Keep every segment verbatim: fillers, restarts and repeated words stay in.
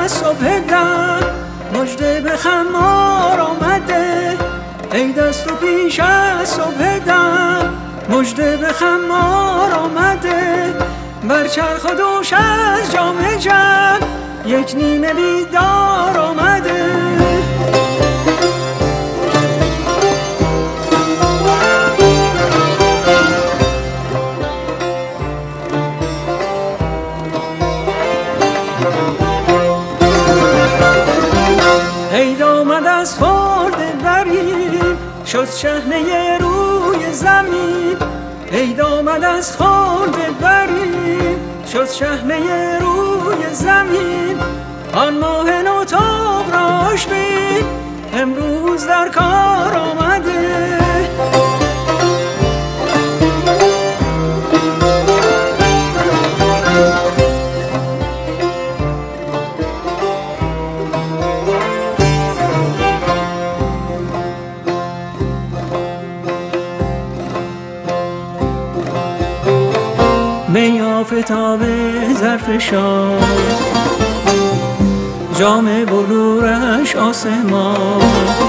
از صبح دم مژده به خمار آمده. ای دست و پیش از صبح دم مژده به خمار آمده. بر چرخ و دوش از جام جم یک نیمه بیدار آمده. عید آمد از خورد برین شد شحنه روی زمین. عید آمد از خورد برین شد شحنه روی زمین. آن ماه نو تاب راش بین امروز در کار آمده. می آفتاب ظرف شام جام بلورش آسمان.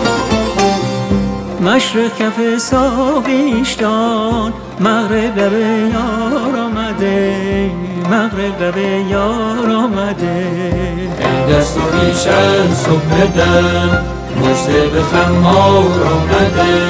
مشرق کف ساقیش دان مغرب لب یار آمده. مغرب لب یار آمده. ای دست و پیش از صبح دم مژده به خمار آمده.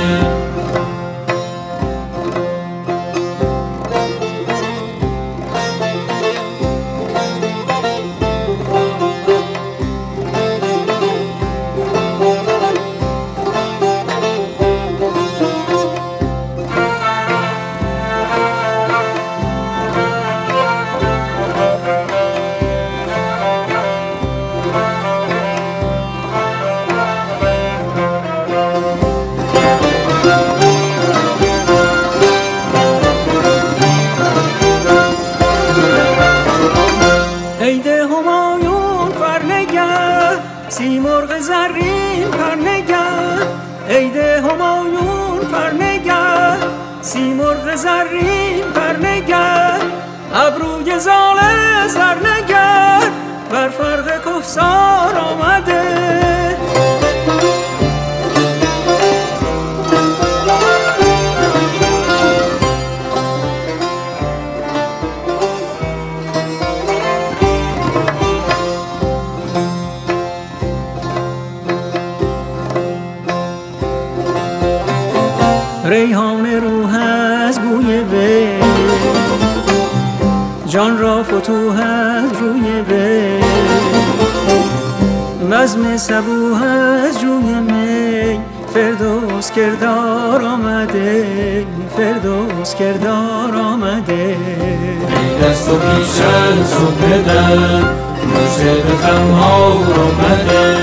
عید همایون فرنگر سیمرغ زرین پرنگر. عید همایون فرنگر سیمرغ زرین پرنگر. ابروی زال زرنگر بر فرق کهسار آمده. ریحان روح از بوی وی جان را فتوح از روی وی. بزم صبوح از جوی می فردوس کردار آمده. فردوس کردار آمده. ای دست و پیش از صبح دم مژده به خمار آمده.